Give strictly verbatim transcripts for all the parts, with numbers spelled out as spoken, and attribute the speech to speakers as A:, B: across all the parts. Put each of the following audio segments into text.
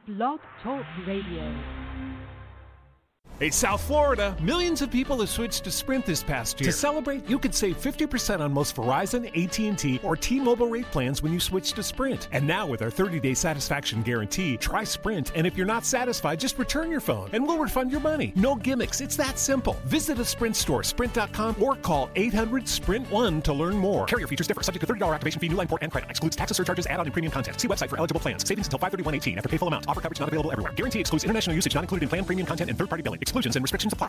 A: Blog Talk Radio.
B: Hey, South Florida, millions of people have switched to Sprint this past year. To celebrate, you could save fifty percent on most Verizon, A T and T, or T-Mobile rate plans when you switch to Sprint. And now with our thirty-day satisfaction guarantee, try Sprint, and if you're not satisfied, just return your phone, and we'll refund your money. No gimmicks, it's that simple. Visit a Sprint store, sprint dot com, or call eight hundred sprint one to learn more. Carrier features differ, subject to thirty dollars activation fee, new line port, and credit. Excludes taxes, surcharges, add-on, and premium content. See website for eligible plans. Savings until five thirty-one eighteen after pay full amount. Offer coverage not available everywhere. Guarantee excludes international usage not included in plan, premium content, and third-party billing. Exclusions and restrictions apply.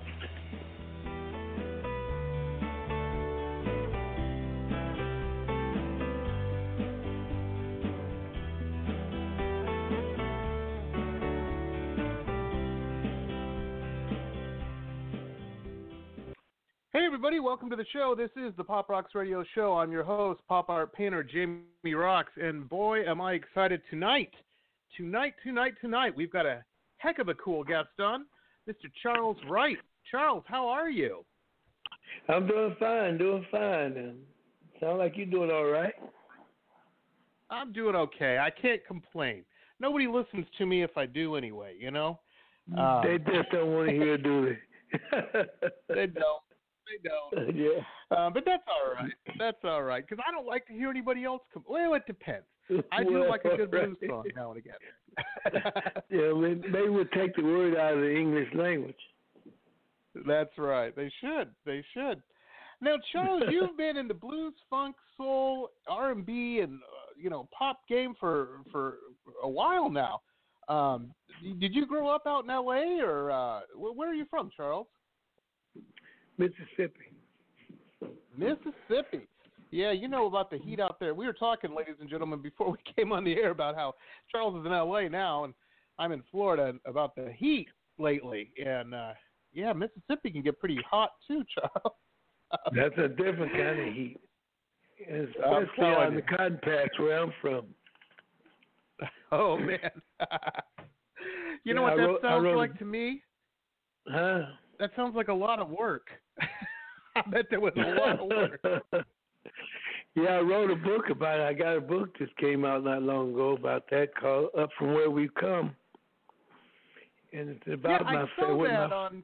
C: Hey everybody, welcome to the show. This is the Pop Rocks Radio Show. I'm your host, pop art painter Jamie Rocks, and boy am I excited tonight. Tonight, tonight, tonight, we've got a heck of a cool guest on, Mister Charles Wright. Charles, how are you?
D: I'm doing fine, doing fine. Sound like you're doing all right.
C: I'm doing okay. I can't complain. Nobody listens to me if I do anyway, you know? Um,
D: they just don't want to hear, do they?
C: They don't. They don't.
D: Yeah.
C: Uh, but that's all right. That's all right. Because I don't like to hear anybody else come. Well, it depends. I do
D: well,
C: like a good
D: right.
C: blues song now and again.
D: Yeah, they would take the word out of the English language.
C: That's right. They should. They should. Now, Charles, you've been in the blues, funk, soul, R and B, and uh, you know, pop game for for a while now. Um, did you grow up out in L A or uh, where are you from, Charles?
D: Mississippi.
C: Mississippi. Yeah, you know about the heat out there. We were talking, ladies and gentlemen, before we came on the air about how Charles is in L A now, and I'm in Florida, about the heat lately. And, uh, yeah, Mississippi can get pretty hot too, Charles.
D: That's a different kind of heat, especially on the cotton patch where I'm from.
C: Oh, man. You know
D: yeah,
C: what that
D: wrote,
C: sounds like
D: a,
C: to me?
D: Huh?
C: That sounds like a lot of work. I bet there was a lot of work.
D: Yeah, I wrote a book about it. I got a book that came out not long ago about that called Up From Where We've Come. And it's about
C: yeah,
D: my
C: I saw
D: family.
C: that
D: my...
C: on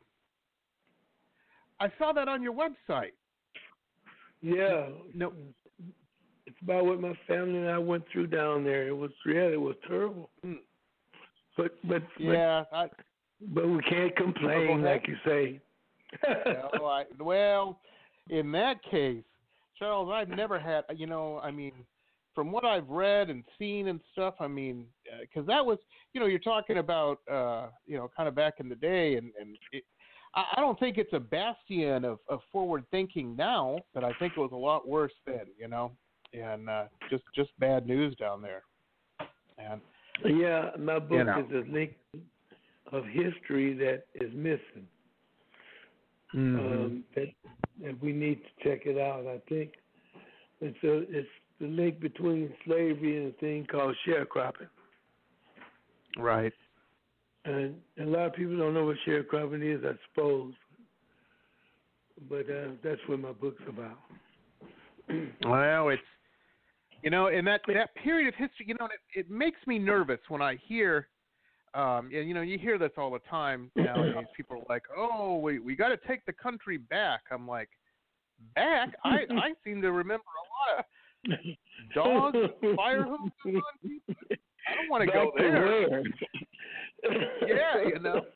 C: I saw that on your website.
D: Yeah.
C: No.
D: It's about what my family and I went through down there. It was yeah, it was terrible.
C: Mm.
D: But but
C: yeah,
D: but,
C: I,
D: but we can't complain,
C: oh,
D: like you say.
C: no, I, well, in that case, Charles, I've never had, you know, I mean, from what I've read and seen and stuff, I mean, because uh, that was, you know, you're talking about, uh, you know, kind of back in the day, and, and it, I, I don't think it's a bastion of, of forward thinking now, but I think it was a lot worse then, you know, and uh, just just bad news down there. And
D: yeah, my book
C: you know.
D: is a link of history that is missing.
C: Mm-hmm.
D: Um, that, that we need to check it out. I think it's a, it's the link between slavery and a thing called sharecropping.
C: Right.
D: And a lot of people don't know what sharecropping is, I suppose. But uh, that's what my book's about.
C: Well, it's, you know, in that that period of history, you know, it, it makes me nervous when I hear. Um, and, you know, you hear this all the time nowadays. People are like, oh, we we got to take the country back. I'm like, back? I, I seem to remember a lot of dogs, fire hoops on people. I don't want to go there. Yeah, you know.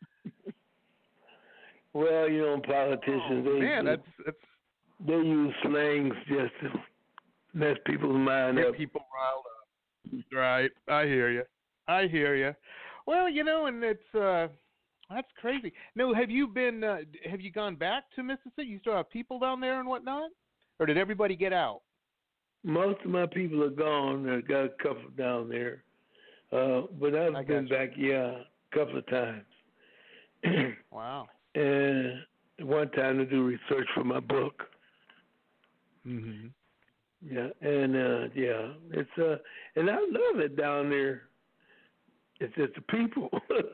D: Well, you know, politicians,
C: oh,
D: they,
C: man,
D: they,
C: that's, that's,
D: they use slangs just to mess people's mind
C: get
D: up.
C: people riled up. Right. I hear you. I hear you. Well, you know, and it's uh, that's crazy. No, have you been? Uh, have you gone back to Mississippi? You still have people down there and whatnot, or did everybody get out?
D: Most of my people are gone. I got a couple down there, uh, but I've
C: I
D: been
C: gotcha.
D: back, yeah, a couple of times.
C: Wow.
D: And one time to do research for my book.
C: Mm-hmm.
D: Yeah, and uh, yeah, it's uh, and I love it down there. It's just the people.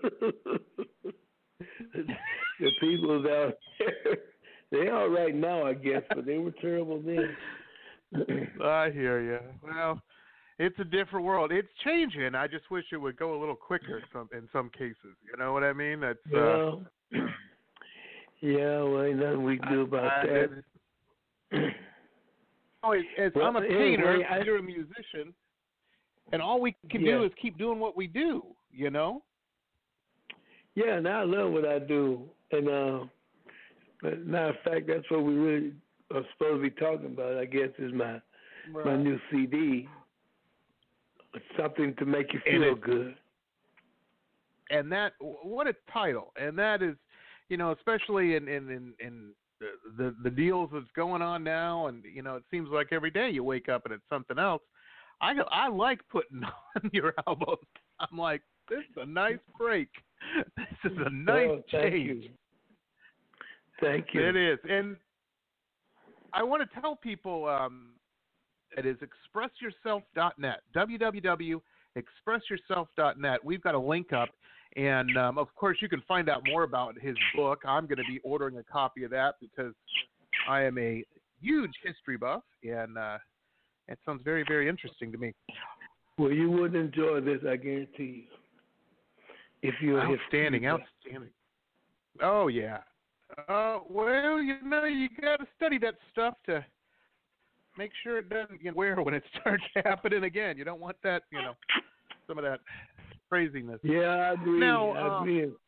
D: The people down there, they're all right now, I guess, but they were terrible then.
C: I hear you. Well, it's a different world. It's changing. I just wish it would go a little quicker some in some cases. You know what I mean? That's
D: well, uh, yeah. Well, ain't nothing we can do about
C: I,
D: that.
C: I, oh, as, as
D: well,
C: I'm a painter,
D: anyway, I,
C: you're a musician, and all we can
D: yeah.
C: do is keep doing what we do. You know?
D: Yeah, and I love what I do. And uh, but matter of fact, that's what we really are supposed to be talking about. I guess is my
C: Right.
D: my new C D. Something to make you feel
C: and
D: good.
C: And that, what a title! And that is, you know, especially in in in, in the, the the deals that's going on now, and you know, it seems like every day you wake up and it's something else. I I like putting on your albums. I'm like, this is a nice break. This is a nice
D: oh, thank
C: change.
D: You. Thank you.
C: It is, and I want to tell people. Um, It is express yourself dot net, w w w dot express yourself dot net. We've got a link up, and, um, of course, you can find out more about his book. I'm going to be ordering a copy of that because I am a huge history buff, and uh, it sounds very, very interesting to me.
D: Well, you would enjoy this, I guarantee you, if you're
C: outstanding, outstanding. Oh, yeah. Uh, well, you know, you got to study that stuff to make sure it doesn't get wear when it starts happening again. You don't want that, you know, some of that craziness.
D: Yeah, I agree.
C: Now,
D: I agree.
C: Um,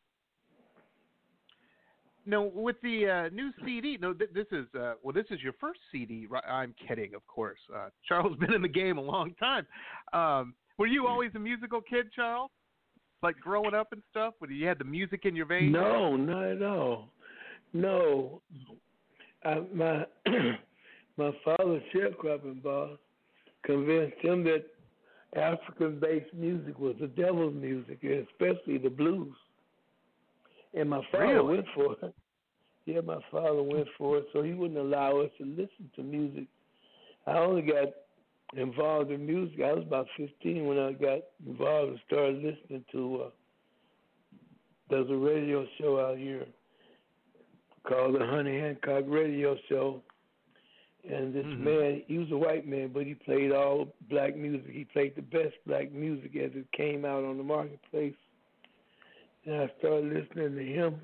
C: now with the uh, new C D, no, th- this is uh, well, this is your first C D. Right? I'm kidding, of course. Uh, Charles been in the game a long time. Um, were you always a musical kid, Charles? Like growing up and stuff? Where you had the music in your veins?
D: No, not at all. No, I, my. My father's sharecropping boss convinced him that African-based music was the devil's music, especially the blues. And my father
C: really?
D: went for it. Yeah, my father went for it, so he wouldn't allow us to listen to music. I only got involved in music. I was about fifteen when I got involved and started listening to, uh, there's a radio show out here called the Honey Hancock Radio Show. And this
C: mm-hmm.
D: man, he was a white man, but he played all black music. He played the best black music as it came out on the marketplace. And I started listening to him.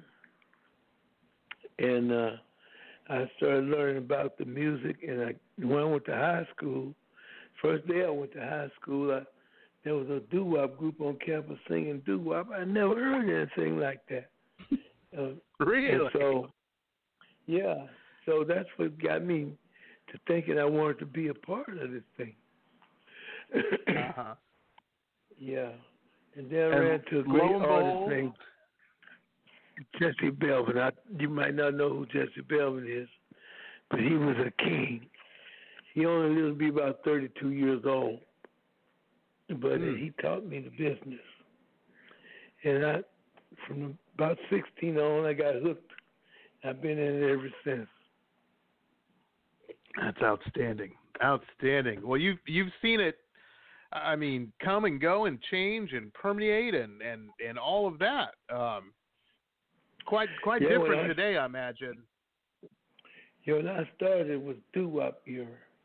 D: And uh, I started learning about the music. And I, when I went to high school, first day I went to high school, I, there was a doo-wop group on campus singing doo-wop. I never heard anything like that. Uh,
C: really?
D: And so, yeah. So that's what got me to thinking I wanted to be a part of this thing.
C: uh-huh.
D: Yeah. And then I
C: and
D: ran to a great
C: Lone
D: artist
C: Bowl.
D: named Jesse Belvin. I, you might not know who Jesse Belvin is, but he was a king. He only lived to be about thirty-two years old, but
C: mm.
D: he taught me the business. And I, from about sixteen on, I got hooked. I've been in it ever since.
C: That's outstanding. Outstanding. Well, you've you've seen it. I mean, come and go and change and permeate and, and, and all of that. Um, quite quite
D: yeah,
C: different
D: I,
C: today, I imagine.
D: Yeah, when I started, it was doo-wop era,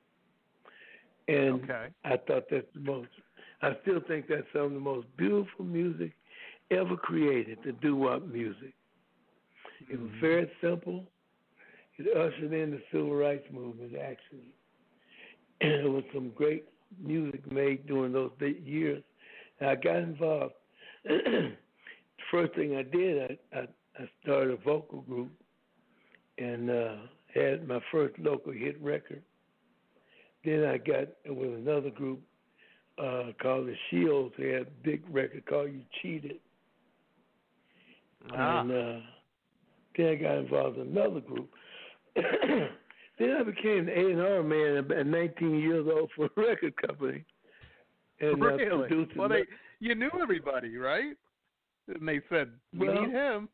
D: and
C: okay.
D: I thought that's the most. I still think that's some of the most beautiful music ever created. The doo-wop music. It was very simple. It ushered in the civil rights movement, actually. And there was some great music made during those years. And I got involved. The first thing I did, I, I, I started a vocal group and uh, had my first local hit record. Then I got with another group uh, called the Shields. They had a big record called You Cheated.
C: Ah.
D: And uh, then I got involved in another group. Then I became the A and R man at nineteen years old for a record company. And
C: really?
D: uh, produced
C: well, they, you knew everybody, right? And they said, we
D: well,
C: need him.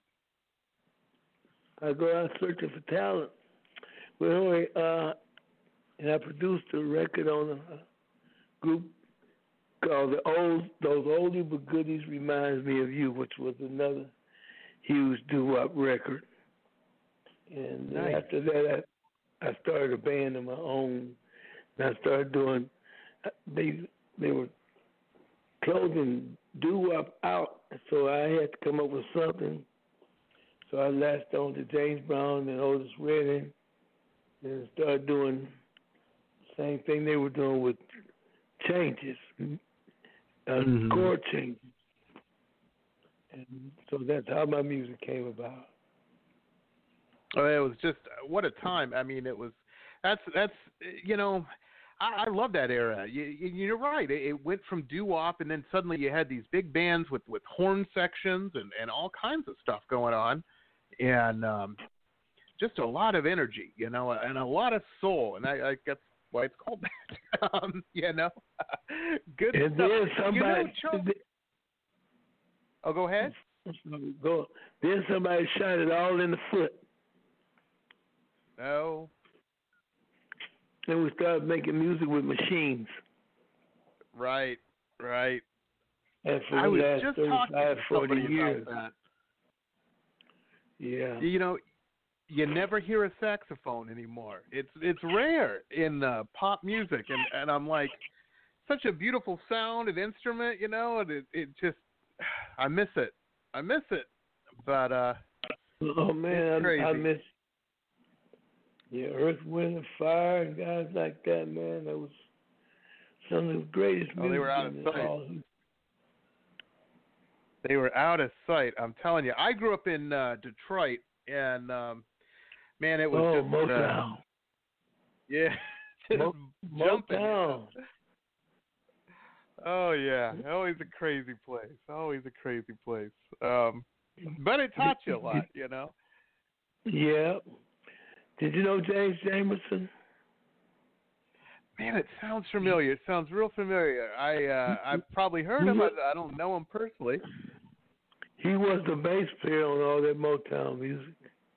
D: I go out searching for talent. Well, anyway, uh, and I produced a record on a group called the old Those Oldie But Goodies Reminds Me of You, which was another huge doo-wop record. And
C: nice.
D: after that, I, I started a band of my own. And I started doing. They they were closing doo-wop out, so I had to come up with something. So I latched on to James Brown and Otis Redding and started doing the same thing they were doing with changes, uh,
C: mm-hmm.
D: chord changes. And so that's how my music came about.
C: Oh, it was just what a time. I mean, it was that's that's you know, I, I love that era. You, you're right. It, it went from doo-wop, and then suddenly you had these big bands with, with horn sections and, and all kinds of stuff going on, and um, just a lot of energy, you know, and a lot of soul. And I, I guess why it's called that. um, you know, good
D: and
C: stuff.
D: Then somebody,
C: you know, Charles, oh, go ahead.
D: Go. Then somebody shot it all in the foot.
C: No.
D: Then we started making music with machines.
C: Right, right.
D: And for
C: I
D: the
C: was
D: last
C: just
D: thirty-five,
C: talking to
D: forty
C: somebody
D: years.
C: about that.
D: Yeah.
C: You know, you never hear a saxophone anymore. It's it's rare in uh, pop music, and, and I'm like, such a beautiful sound and instrument, you know, and it, it just, I miss it. I miss it. But, uh,
D: oh, man,
C: I,
D: I miss Yeah, Earth, Wind, and Fire, and guys like that, man. That was some of the greatest music.
C: Oh, they were out of sight.
D: All.
C: They were out of sight. I'm telling you. I grew up in uh, Detroit, and um, man, it was
D: oh,
C: just
D: Motown.
C: Uh, yeah, just
D: Mo-
C: jumping.
D: Motown.
C: Oh yeah, always a crazy place. Always a crazy place. Um, but it taught you a lot, you know.
D: Yeah. Did you know James Jamerson?
C: Man, it sounds familiar. It sounds real familiar. I uh, I've probably heard him. I, I don't know him personally.
D: He was the bass player on all that Motown music.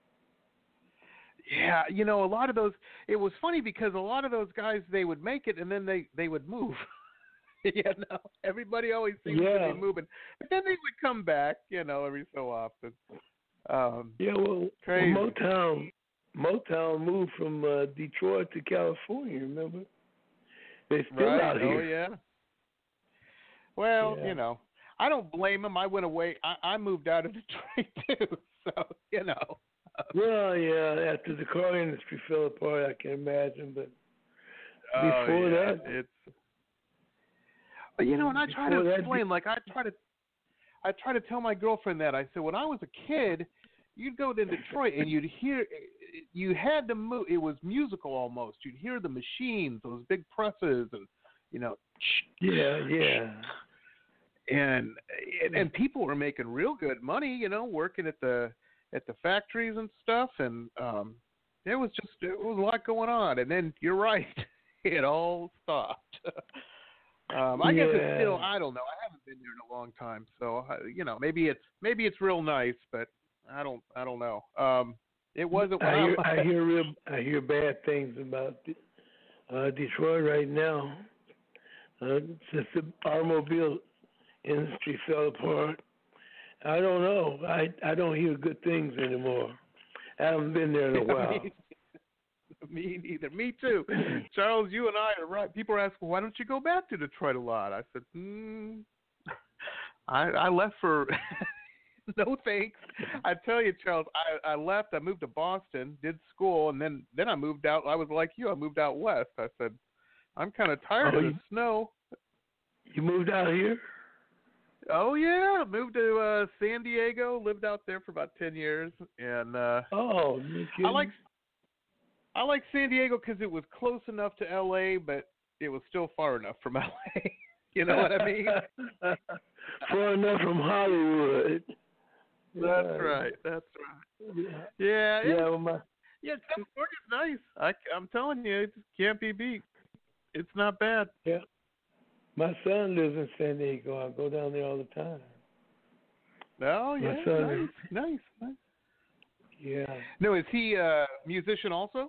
C: Yeah, you know, a lot of those. It was funny because a lot of those guys, they would make it and then they, they would move. you know, everybody always seems
D: yeah.
C: to be moving, but then they would come back. You know, every so often. Um,
D: yeah, well,
C: crazy.
D: well, Motown. Motown moved from uh, Detroit to California, remember? They're still
C: right.
D: out here.
C: Oh, yeah. Well,
D: yeah.
C: you know, I don't blame them. I went away. I, I moved out of Detroit, too. So, you know.
D: Well, yeah, after the car industry fell apart, I can imagine. But
C: oh,
D: before
C: yeah,
D: that.
C: It's, but, you know, and I try to explain,
D: that,
C: like, I try to, I try to tell my girlfriend that. I said, when I was a kid, you'd go to Detroit and you'd hear, you had to move. It was musical almost. You'd hear the machines, those big presses, and you know.
D: Yeah, yeah.
C: And and, and people were making real good money, you know, working at the at the factories and stuff. And um, it was just it was a lot going on. And then you're right, it all stopped. um, I
D: yeah.
C: guess it's still. I don't know. I haven't been there in a long time, so you know, maybe it's maybe it's real nice, but. I don't. I don't know. Um, it wasn't. When
D: I hear.
C: I,
D: I hear. Real, I hear bad things about uh, Detroit right now. Uh, since the automobile industry fell apart, I don't know. I I don't hear good things anymore. I haven't been there in a while.
C: me, me neither. Me too. Charles, you and I are right. People are asking, why don't you go back to Detroit a lot? I said, hmm. I I left for. No thanks. I tell you, Charles, I, I left. I moved to Boston, did school, and then, then I moved out. I was like you. I moved out west. I said, I'm kind of tired
D: oh,
C: of the
D: you,
C: snow.
D: You moved out here?
C: Oh, yeah. Moved to uh, San Diego. Lived out there for about ten years. And uh,
D: oh,
C: I like I like San Diego because it was close enough to L A, but it was still far enough from L A. You know what I mean?
D: Far enough from Hollywood.
C: That's
D: yeah.
C: right. That's right.
D: Yeah.
C: Yeah.
D: Yeah. Well, my,
C: yeah. California's nice. I, I'm telling you, it can't be beat. It's not bad.
D: Yeah. My son lives in San Diego. I go down there all the time.
C: Oh yeah.
D: My son
C: nice.
D: is,
C: nice. Nice.
D: Yeah.
C: No, is he a musician also?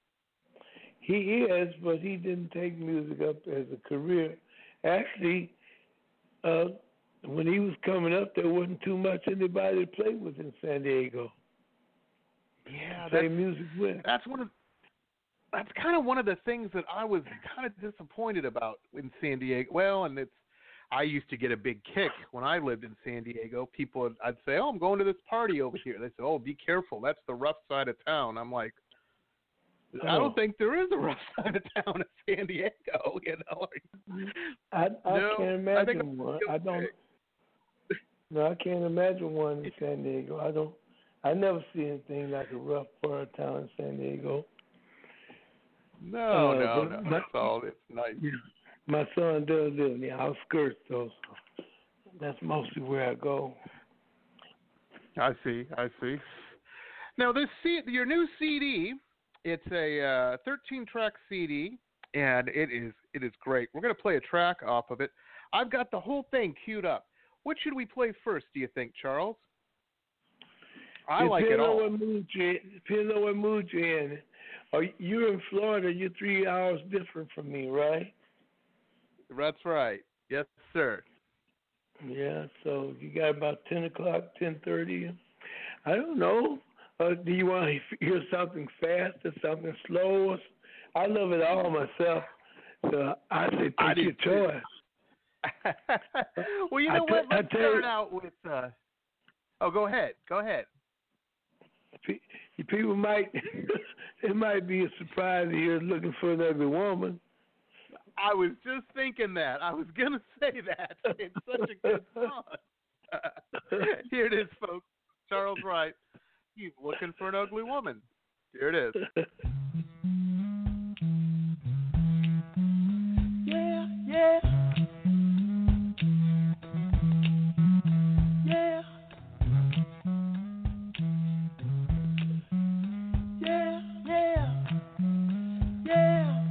D: He is, but he didn't take music up as a career. Actually, uh, when he was coming up, there wasn't too much anybody to play with in San Diego.
C: Yeah,
D: play
C: that's,
D: music with.
C: That's one of that's kind of one of the things that I was kind of disappointed about in San Diego. Well, and it's I used to get a big kick when I lived in San Diego. People, would, I'd say, "Oh, I'm going to this party over here." They say, "Oh, be careful. That's the rough side of town." I'm like, I don't think there is a rough side of town in San Diego. You know,
D: I, I
C: no,
D: can't imagine I one. I don't. No, I can't imagine one in San Diego. I don't. I never see anything like a rough part of town in San Diego.
C: No,
D: uh,
C: no, no.
D: My,
C: it's all. It's nice.
D: Yeah, my son does live in the outskirts, though. So that's mostly where I go.
C: I see. I see. Now, this C, your new C D. It's a uh, thirteen-track C D, and it is it is great. We're going to play a track off of it. I've got the whole thing queued up. What should we play first, do you think, Charles? I like it all.
D: What mood you, depends on what mood you're in. Are you're in Florida, you're three hours different from me, right?
C: That's right. Yes, sir.
D: Yeah, so you got about ten o'clock, ten thirty. I don't know. Uh, do you want to hear something fast or something slow? I love it all myself. So I say take
C: I
D: your choice.
C: Well, you know
D: I
C: what?
D: t-
C: Let's
D: I
C: start
D: you,
C: out with. Uh... Oh, go ahead. Go ahead.
D: People might. It might be a surprise to hear looking for an ugly woman.
C: I was just thinking that. I was gonna say that. It's such a good song. Here it is, folks. Charles Wright. He's looking for an ugly woman. Here it is.
D: Yeah, yeah. Yeah. Yeah, yeah. Yeah.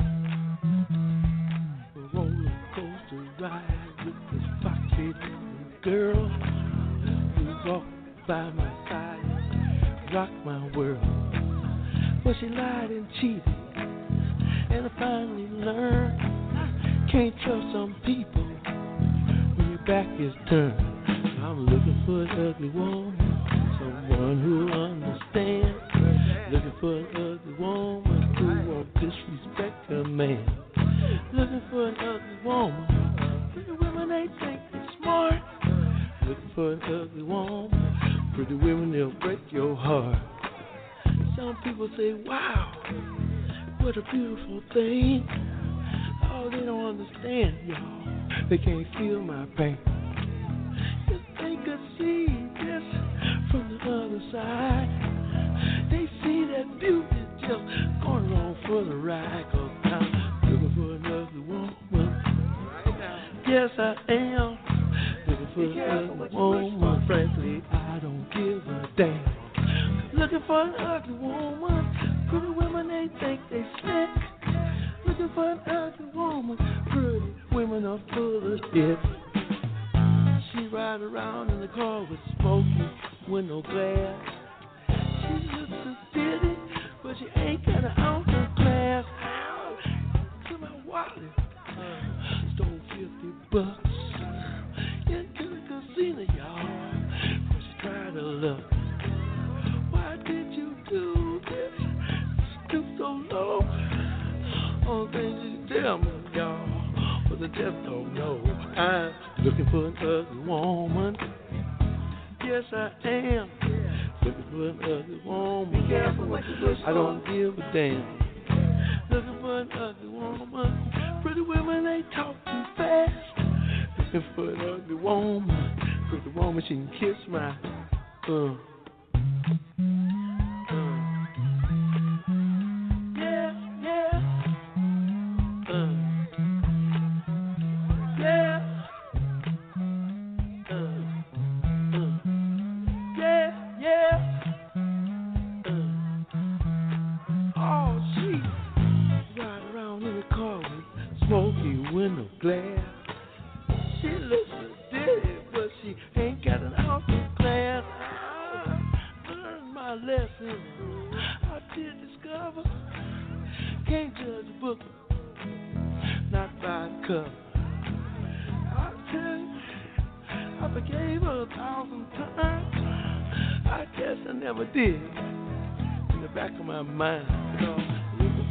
D: A roller coaster ride with this foxy girl who walked by my side. Rock my world, but she lied and cheated, and I finally learned I can't trust some people when your back is turned. So I'm looking for an ugly woman, someone who understands. Looking for an ugly woman who won't disrespect her man. Looking for an ugly woman, pretty women they think they're smart. Looking for an ugly woman. Pretty women, they'll break your heart. Some people say, wow, what a beautiful thing. Oh, they don't understand, y'all. They can't feel my pain. If they could see this from the other side, they see that beauty is just going along for the ride. Cause I'm looking for an ugly woman. Yes, I am. Looking for an ugly woman. Frankly, I don't give a damn. Looking for an ugly woman. Pretty women, they think they slick. Looking for an ugly woman. Pretty women are full of it. She ride around in the car with smoky window glass. She looks so pretty, but she ain't got an ounce of class. To my wallet, stole fifty bucks. Into the casino, y'all, but she tried to look. Why did you do this? Stoop so low. All things you tell me, y'all, but I just don't know. I'm looking for an ugly woman. Yes, I am. Looking for an ugly woman. Be careful what you wish for. I don't give a damn. Looking for an ugly woman. Pretty women, they talk too fast. Looking for an ugly woman. Pretty woman, she can kiss my uh.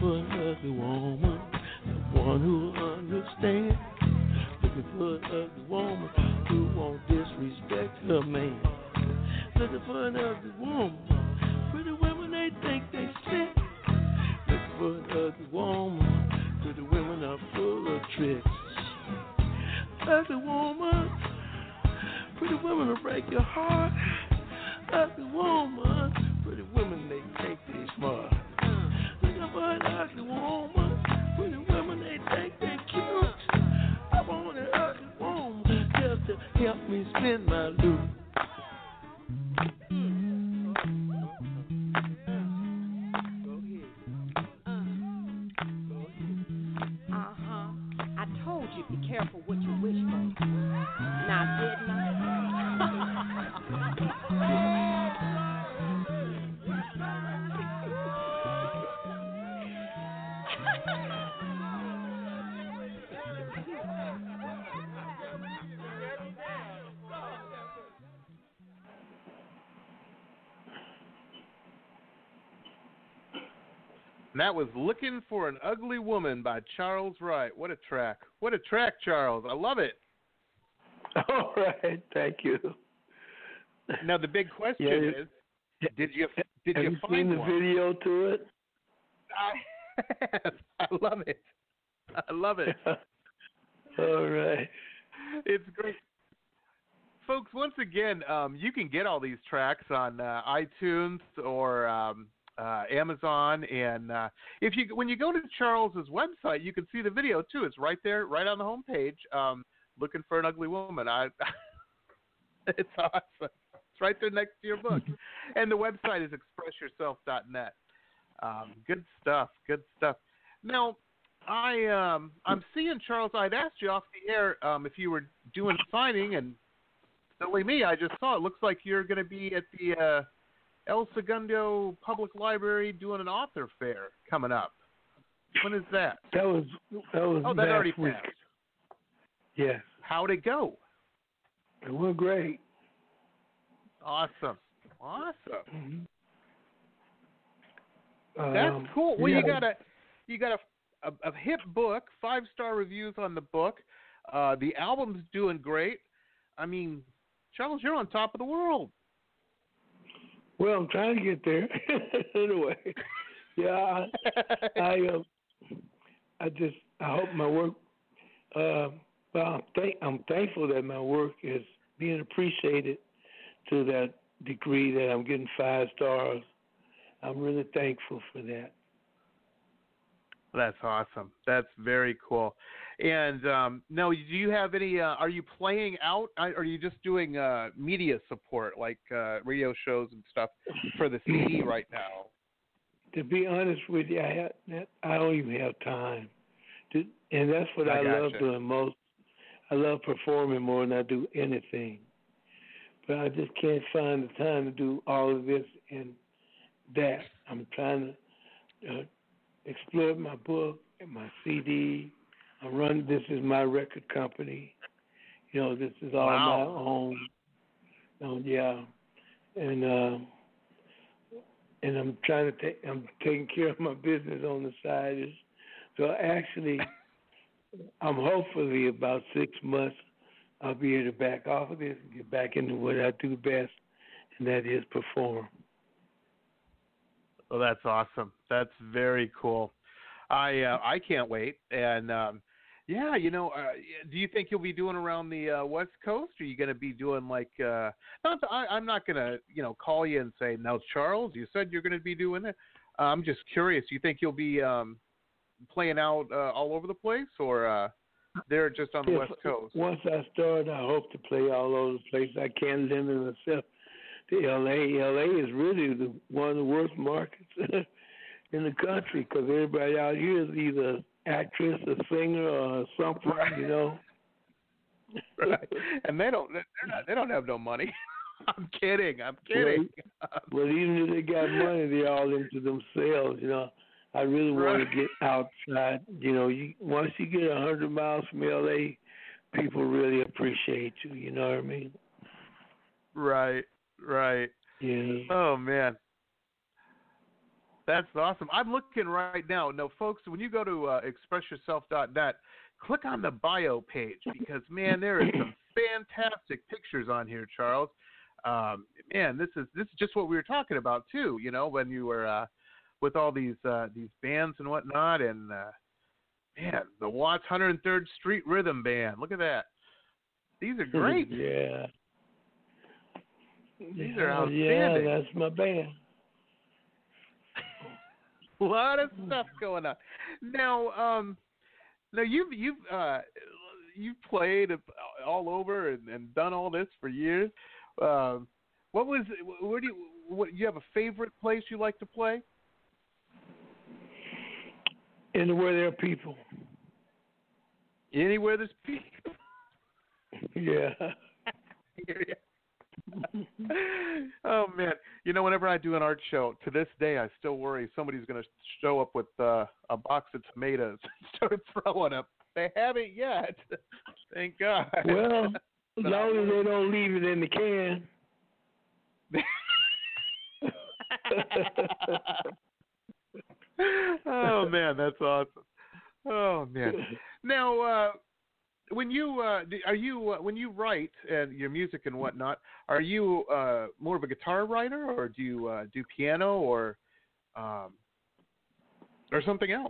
D: for an ugly woman, the one who understands. Looking for an ugly woman who won't disrespect her man. Looking for an ugly woman. Pretty women, they think they sick. Looking for an ugly woman. Pretty women are full of tricks. Ugly woman. Pretty women will break your heart. Ugly woman. Pretty women, they think they smart. Looking for an ugly woman. Pretty women, they think they cute. I want an ugly woman just to help me spend my loot.
A: Uh-huh. I told you be careful what you wish for. Now, didn't I?
C: And that was Looking for an Ugly Woman by Charles Wright. What a track. What a track, Charles. I love it.
D: All right. Thank you.
C: Now, the big question
D: yeah,
C: is, did you did
D: have
C: you,
D: you
C: find
D: seen the
C: one?
D: video to it?
C: I have. I love it. I love it.
D: All right.
C: It's great. Folks, once again, um, you can get all these tracks on uh, iTunes or um, uh, Amazon, and uh, if you when you go to Charles's website, you can see the video too. It's right there, right on the homepage. Um, Looking for an Ugly Woman. I. It's awesome. It's right there next to your book, and the website is express yourself dot net. Um, good stuff. Good stuff. Now, I um, I'm seeing Charles. I'd asked you off the air um, if you were doing signing, and silly me, I just saw it. Looks like you're going to be at the uh, El Segundo Public Library doing an author fair coming up. When is that?
D: That was that was
C: oh, that
D: last
C: already
D: week.
C: passed.
D: Yes.
C: How'd it go?
D: It went great.
C: Awesome. Awesome.
D: Mm-hmm.
C: That's
D: um,
C: cool. Well,
D: yeah.
C: you got a you got a, a, a hip book, five star reviews on the book. Uh, the album's doing great. I mean, Charles, you're on top of the world.
D: Well, I'm trying to get there. Anyway, yeah, I, I, uh, I just I hope my work. Uh, well, I'm, th- I'm thankful that my work is being appreciated to that degree that I'm getting five stars. I'm really thankful for that.
C: That's awesome. That's very cool. And um, no, do you have any? Uh, are you playing out? Or are you just doing uh, media support, like uh, radio shows and stuff, for the C D right now?
D: To be honest with you, I have, I don't even have time. To, and that's what I,
C: I
D: love
C: gotcha.
D: doing most. I love performing more than I do anything. But I just can't find the time to do all of this and that. I'm trying to uh, explore my book and my C D. I run. This is my record company. You know, this is all
C: Wow.
D: my own. Um, yeah, and uh, and I'm trying to take. I'm taking care of my business on the side. So actually, I'm hopefully about six months I'll be able to back off of this and get back into what I do best, and that is perform.
C: Well, that's awesome. That's very cool. I uh, I can't wait. And um, yeah, you know, uh, do you think you'll be doing around the uh, West Coast? Or are you going to be doing like? Uh, not to, I, I'm not going to you know call you and say, now Charles, you said you're going to be doing it. Uh, I'm just curious. Do you think you'll be um, playing out uh, all over the place, or uh, they're just on the
D: If,
C: West Coast?
D: Once I start, I hope to play all over the place. I can't limit myself to L A. L A is really the, one of the worst markets in the country because everybody out here is either an actress, a singer, or something,
C: Right.
D: you know.
C: Right. And they don't. They're not. They don't have no money. I'm kidding. I'm kidding.
D: Well, even if they got money, they're all into themselves, you know. I really want
C: Right.
D: to get outside. You know, you, once you get a hundred miles from L A, people really appreciate you. You know what I mean?
C: Right. Right.
D: Yeah.
C: Oh man. That's awesome. I'm looking right now. No, folks, when you go to uh, express yourself dot net, click on the bio page because, man, there is some fantastic pictures on here, Charles. Um, man, this is this is just what we were talking about too. You know, when you were uh, with all these uh, these bands and whatnot, and uh, man, the Watts one hundred third Street Rhythm Band. Look at that. These are great.
D: Yeah.
C: These
D: yeah,
C: are outstanding.
D: Yeah, that's my band.
C: A lot of stuff going on. Now, um, now you've you've uh, you've played all over and, and done all this for years. Uh, what was where do you what you have a favorite place you like to play?
D: Anywhere there are people.
C: Anywhere there's people.
D: Yeah.
C: Oh man, you know, whenever I do an art show, to this day, I still worry somebody's going to show up with uh, a box of tomatoes and start throwing them. They haven't yet, thank God.
D: Well, as long as they don't leave it in the can.
C: Oh man, that's awesome. Oh man. Now, uh, when you uh, are you uh, when you write and your music and whatnot, are you uh, more of a guitar writer, or do you uh, do piano, or um, or something else?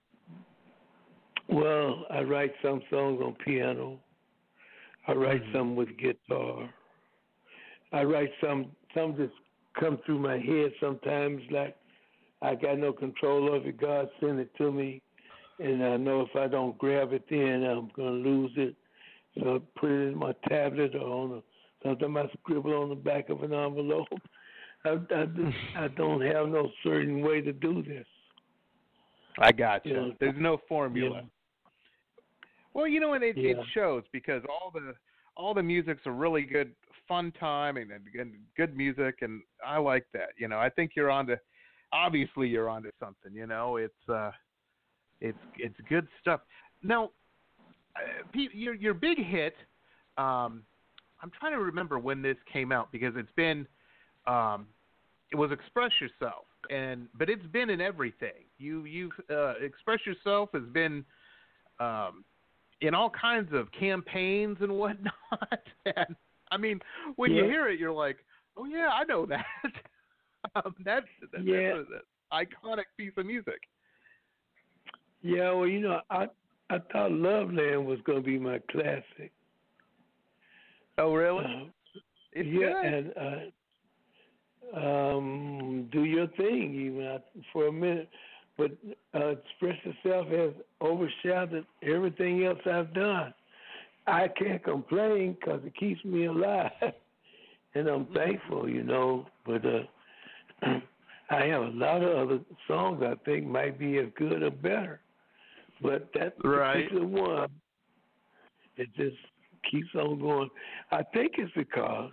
D: Well, I write some songs on piano. I write mm-hmm. some with guitar. I write some some just come through my head sometimes, like I got no control of it. God sent it to me. And I know if I don't grab it then, I'm going to lose it. So I put it in my tablet or on a, sometimes I scribble on the back of an envelope. I, I, I don't have no certain way to do this.
C: I got you.
D: you know,
C: There's no formula.
D: Yeah.
C: Well, you know, and it,
D: yeah.
C: it shows because all the all the music's a really good, fun time and, and good music, and I like that. You know, I think you're on to, obviously you're onto something. You know, it's. Uh, It's it's good stuff. Now, uh, Pete, your your big hit. Um, I'm trying to remember when this came out because it's been. Um, it was Express Yourself, and but it's been in everything. You you uh, Express Yourself has been um, in all kinds of campaigns and whatnot. And I mean, when
D: yeah.
C: you hear it, you're like, oh yeah, I know that. um, that's that's,
D: yeah.
C: that's an iconic piece of music.
D: Yeah, well, you know, I I thought Loveland was going to be my classic.
C: Oh, really?
D: Uh,
C: it's
D: yeah,
C: good.
D: and uh, um, Do Your Thing, even I, for a minute. But uh, Express Yourself has overshadowed everything else I've done. I can't complain because it keeps me alive, and I'm thankful, you know. But uh, I have a lot of other songs I think might be as good or better. But that
C: right.
D: particular one, it just keeps on going. I think it's because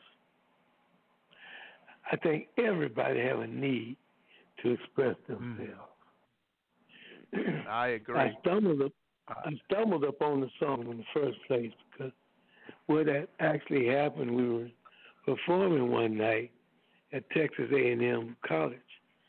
D: I think everybody have a need to express themselves.
C: Mm. I agree.
D: I stumbled up, I stumbled up on the song in the first place because what that actually happened, we were performing one night at Texas A and M College,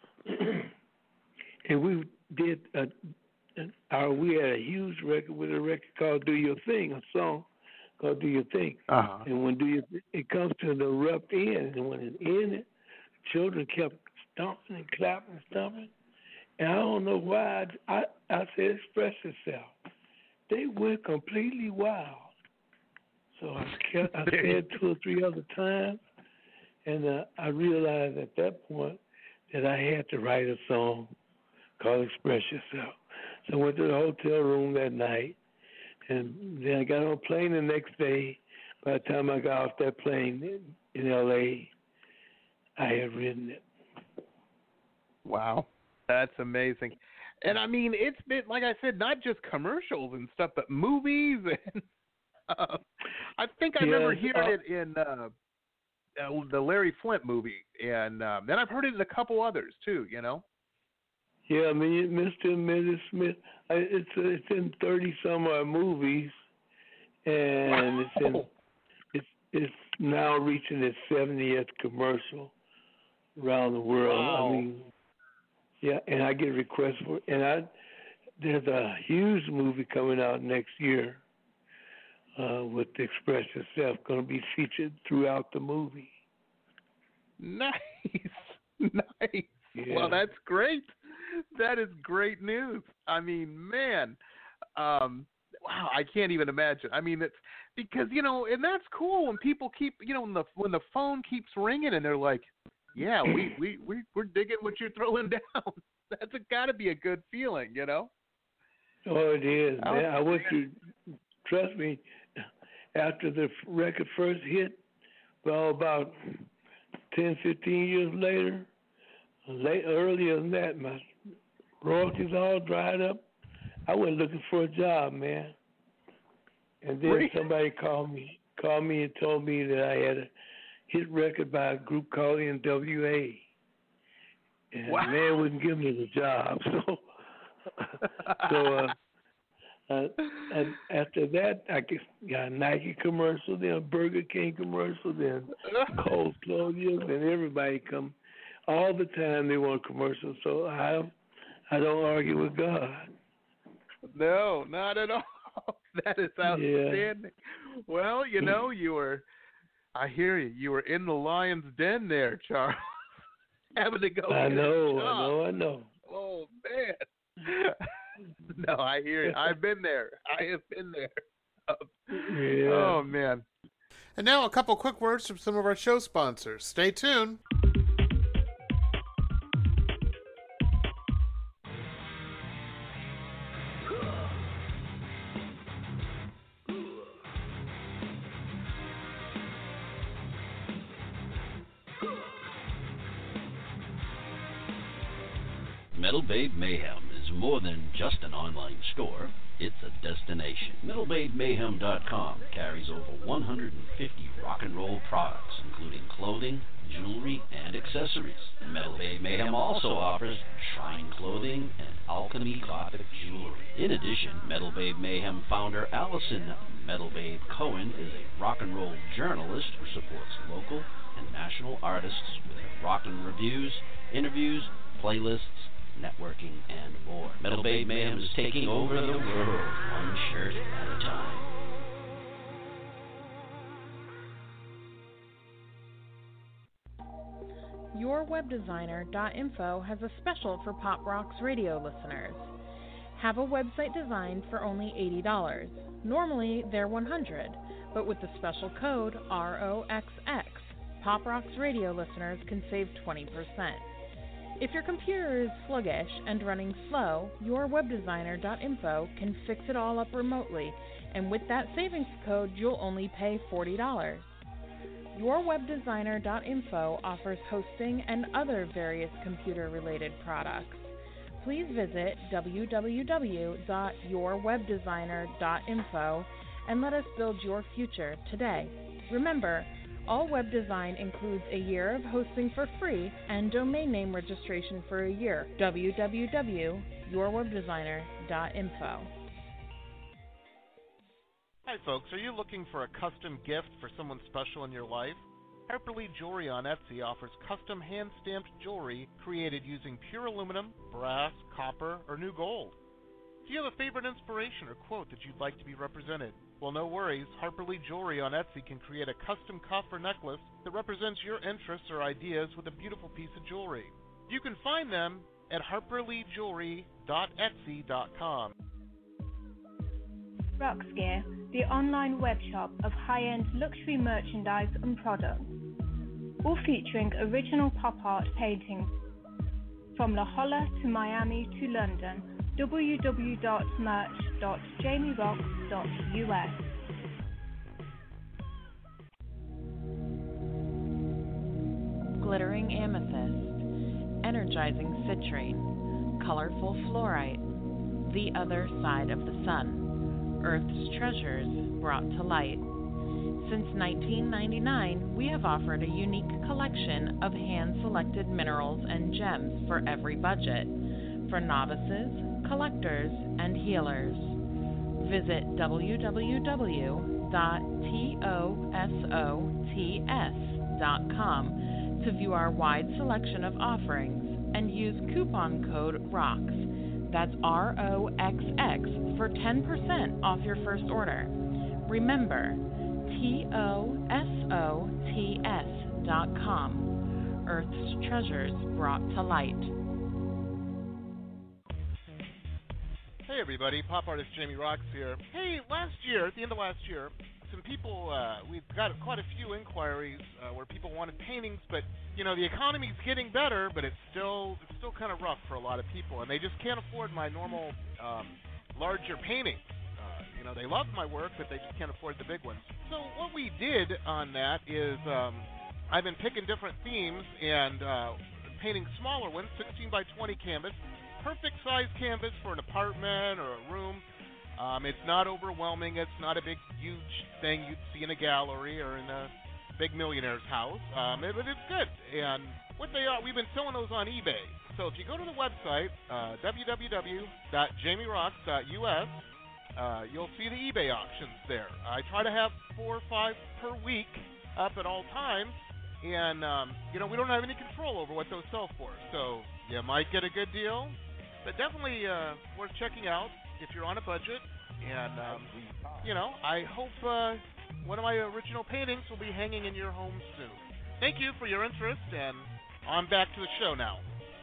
D: and we did a. Our, we had a huge record with a record called "Do Your Thing," a song called "Do Your Thing."
C: Uh-huh.
D: And when do you, it comes to an abrupt end, and when it ended, children kept stomping and clapping and stomping. And I don't know why. I, I, I said, "Express Yourself." They went completely wild. So I, kept, I said two or three other times, and uh, I realized at that point that I had to write a song called "Express Yourself." So I went to the hotel room that night, and then I got on a plane the next day. By the time I got off that plane in, in L A, I had written it.
C: Wow, that's amazing. And I mean, it's been, like I said, not just commercials and stuff, but movies. And uh, I think I
D: yes,
C: remember hearing
D: uh,
C: it in uh, uh, the Larry Flint movie, and uh, then I've heard it in a couple others too. You know.
D: Yeah, I mean, Mister and Missus Smith. It's it's in thirty some odd movies, and
C: wow.
D: it's in it's it's now reaching its seventieth commercial around the world.
C: Wow.
D: I mean, Yeah, and I get requests for, and I there's a huge movie coming out next year uh, with the Express itself, going to be featured throughout the movie.
C: Nice, nice.
D: Yeah.
C: Well, that's great. That is great news. I mean, man, um, wow, I can't even imagine. I mean, it's because, you know, and that's cool when people keep, you know, when the when the phone keeps ringing and they're like, yeah, we we we we're digging what you're throwing down. That's got to be a good feeling, you know.
D: Oh, it is, man. I want you, trust me, after the record first hit, well, about ten, fifteen years later, late, earlier than that, my royalties all dried up. I went looking for a job, man. And then
C: Really?
D: somebody called me, called me and told me that I had a hit record by a group called N W A. And
C: wow.
D: the man wouldn't give me the job, so so uh, uh, and after that, I got a Nike commercial, then a Burger King commercial, then Kohl's Clothiers, and everybody come all the time. They want commercials, so I I don't argue with God.
C: No, not at all. That is outstanding. Yeah. Well, you know, you were. I hear you. You were in the lion's den there, Charles. Having to go.
D: I
C: get
D: know,
C: a job.
D: I know, I know.
C: Oh man. No, I hear you. I've been there. I have been there.
D: Yeah.
C: Oh man.
E: And now a couple quick words from some of our show sponsors. Stay tuned.
F: Metal Babe Mayhem is more than just an online store, it's a destination. Metal Babe Mayhem dot com carries over one hundred fifty rock and roll products, including clothing, jewelry, and accessories. Metal Babe Mayhem also offers shrine clothing and alchemy gothic jewelry. In addition, Metal Babe Mayhem founder Allison Metal Babe Cohen is a rock and roll journalist who supports local and national artists with rock and reviews, interviews, playlists, networking, and more. Metal Babe Mayhem is taking over the world, one shirt at a time.
G: your web designer dot info has a special for Pop Rocks radio listeners. Have a website designed for only eighty dollars. Normally, they're one hundred dollars, but with the special code R O X X, Pop Rocks radio listeners can save twenty percent. If your computer is sluggish and running slow, your web designer dot info can fix it all up remotely, and with that savings code, you'll only pay forty dollars. your web designer dot info offers hosting and other various computer-related products. Please visit w w w dot your web designer dot info and let us build your future today. Remember, all web design includes a year of hosting for free and domain name registration for a year. w w w dot your web designer dot info.
H: Hi folks, are you looking for a custom gift for someone special in your life? Harper Lee Jewelry on Etsy offers custom hand-stamped jewelry created using pure aluminum, brass, copper, or new gold. Do you have a favorite inspiration or quote that you'd like to be represented? Well, no worries. Harper Lee Jewelry on Etsy can create a custom cuff or necklace that represents your interests or ideas with a beautiful piece of jewelry. You can find them at harper lee jewelry dot etsy dot com.
I: Rocksgear, the online web shop of high-end luxury merchandise and products, all featuring original pop art paintings from La Jolla to Miami to London. w w w dot merch dot jamie rocks dot u s.
G: Glittering amethyst, energizing citrine, colorful fluorite, the other side of the sun. Earth's treasures brought to light. Since nineteen ninety-nine, we have offered a unique collection of hand-selected minerals and gems for every budget, for novices, collectors, and healers. Visit w w w dot tosots dot com to view our wide selection of offerings and use coupon code ROXX, that's R O X X, for ten percent off your first order. Remember, T O S O T S dot com, Earth's treasures brought to light.
H: Hey everybody, pop artist Jamie Roxx here. Hey, last year, at the end of last year, some people, uh, we've got quite a few inquiries uh, where people wanted paintings, but, you know, the economy's getting better, but it's still it's still kind of rough for a lot of people, and they just can't afford my normal um, larger paintings. Uh, you know, they love my work, but they just can't afford the big ones. So what we did on that is um, I've been picking different themes and uh, painting smaller ones, sixteen by twenty canvas, perfect size canvas for an apartment or a room. Um, it's not overwhelming. It's not a big, huge thing you'd see in a gallery or in a big millionaire's house. Um, it, but it's good. And what they are, we've been selling those on eBay. So if you go to the website, uh, w w w dot jamie roxx dot u s, uh, you'll see the eBay auctions there. I try to have four or five per week up at all times. And, um, you know, we don't have any control over what those sell for. So you might get a good deal, but definitely uh, worth checking out if you're on a budget. And, um, you know, I hope uh, one of my original paintings will be hanging in your home soon. Thank you for your interest, and on back to the show now.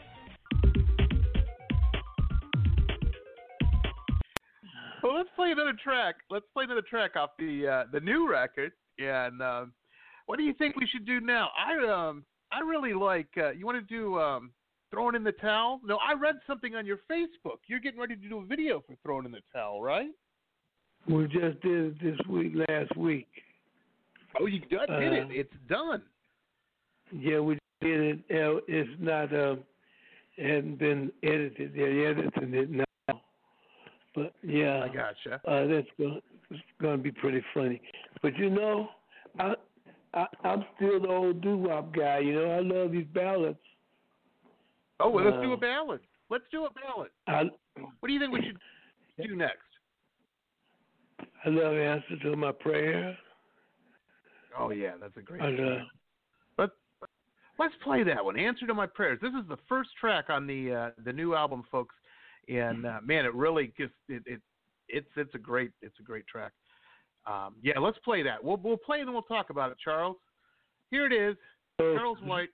C: Well, let's play another track. Let's play another track off the uh, the new record. And um, what do you think we should do now? I um I really like. Uh, you want to do um, Throwing in the Towel? No, I read something on your Facebook. You're getting ready to do a video for Throwing in the Towel, right?
D: We just did it this week, last week.
C: Oh, you did
D: uh,
C: it. It's done.
D: Yeah, we did it. Uh, it's not, uh, it hasn't been edited. They're editing it now. But, yeah.
C: I gotcha.
D: Uh, that's going to be pretty funny. But, you know, I, I, I'm still the old doo-wop guy. You know, I love these ballads.
C: Oh, well, let's
D: uh,
C: do a ballad. Let's do a ballad.
D: I,
C: what do you think we should do next?
D: I love Answer to My Prayer.
C: Oh, yeah, that's a great
D: I love.
C: Let's, let's play that one, Answer to My Prayers. This is the first track on the uh, the new album, folks. And, uh, man, it really just, it, it it's it's a great it's a great track. Um, yeah, let's play that. We'll, we'll play and then we'll talk about it, Charles. Here it is, Charles White.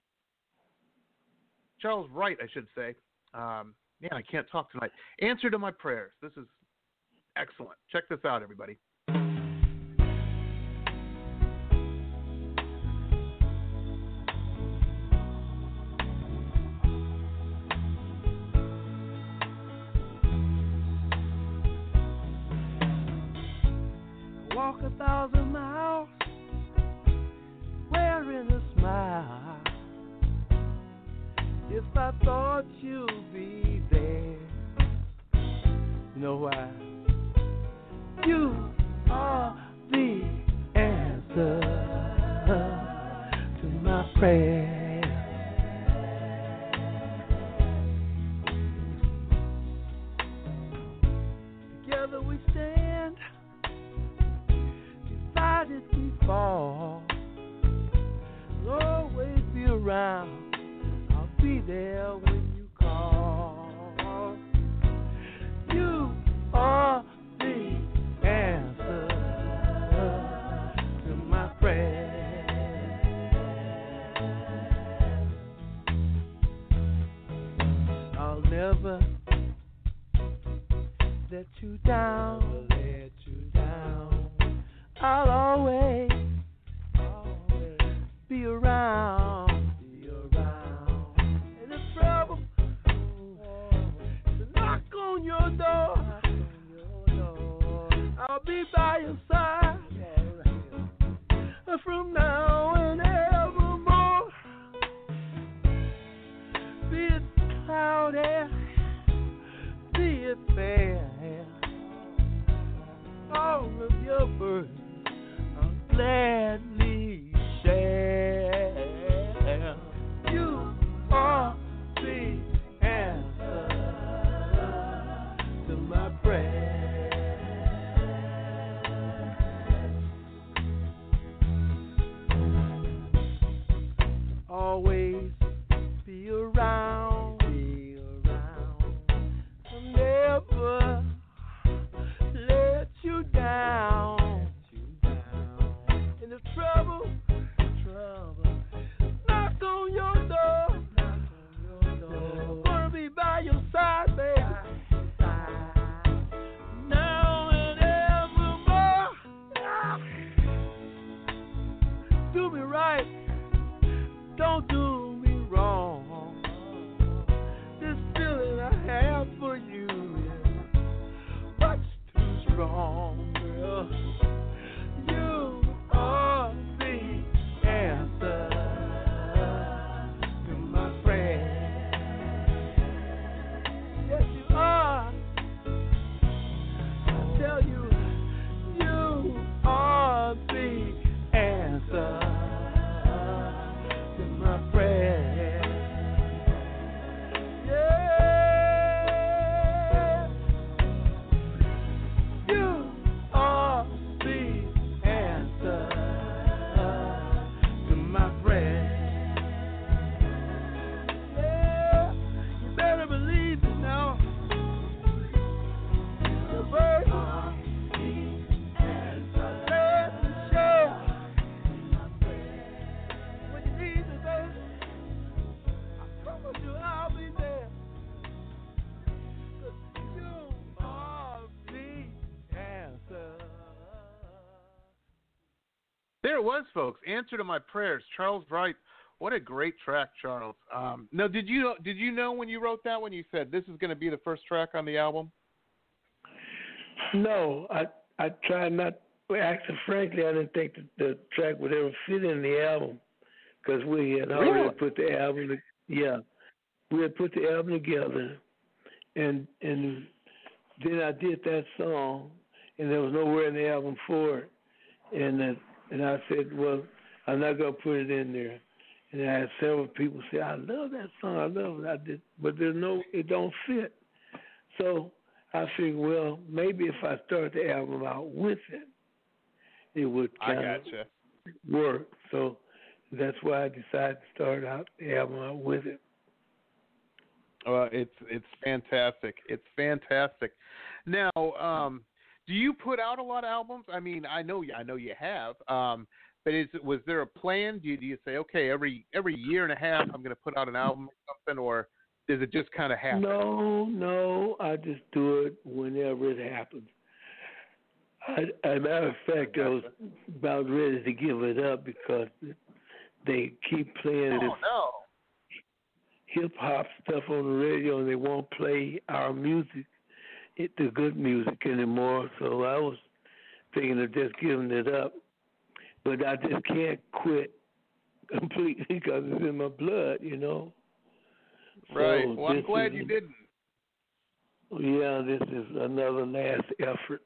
C: Charles Wright, I should say. Um, man, I can't talk tonight. Answer to My Prayers. This is excellent. Check this out, everybody.
J: Walk a thousand miles wearing a smile. If I thought you'd be there, you know why? You are the answer to my prayer. Together we stand, divided we fall. I'll always be around. Be there when you call. You are the answer to my prayer. I'll never let you down. Let you down. I'll always, always be around. Your door, I'll be by your side from now and evermore. Be it cloudy, be it fair, right. Don't do me wrong. This feeling I have for you is much too strong, girl. You are the answer to my prayer. Yes, you are. I tell you, you are the answer to my prayer. Yeah, you are the answer to my prayer. Yeah, you better believe it now. The birds are the answer. Let me show. When you need me, baby, I promise you I'll be there. 'Cause you are the answer.
C: There it was, folks. Answer to My Prayers. Charles Wright. What a great track, Charles. Um, now, did you did you know when you wrote that, when you said this is going to be the first track on the album?
D: No, I I tried not. Well, actually, frankly, I didn't think that the track would ever fit in the album because we had already
C: Really?
D: put the album. To, yeah, we had put the album together, and and then I did that song, and there was nowhere in the album for it, and uh, and I said, well, I'm not gonna put it in there. And I had several people say, I love that song, I love it. I did, but there's no, it don't fit. So I figured, well, maybe if I start the album out with it, it would
C: I
D: kind of
C: gotcha.
D: work. So that's why I decided to start out the album out with it.
C: Uh, it's it's fantastic. It's fantastic. Now, um, do you put out a lot of albums? I mean, I know I know you have. Um, but is was there a plan? Do you, do you say, okay, every every year and a half I'm going to put out an album or something, or does it just kind of happen?
D: No, no, I just do it whenever it happens. I, as a matter of fact, I was about ready to give it up because they keep playing
C: Oh
D: this
C: no!
D: hip hop stuff on the radio, and they won't play our music, it, the good music anymore. So I was thinking of just giving it up, but I just can't quit completely because it's in my blood, you know.
C: Right.
D: So
C: well, I'm
D: this
C: glad
D: is,
C: you didn't.
D: Yeah, this is another last effort.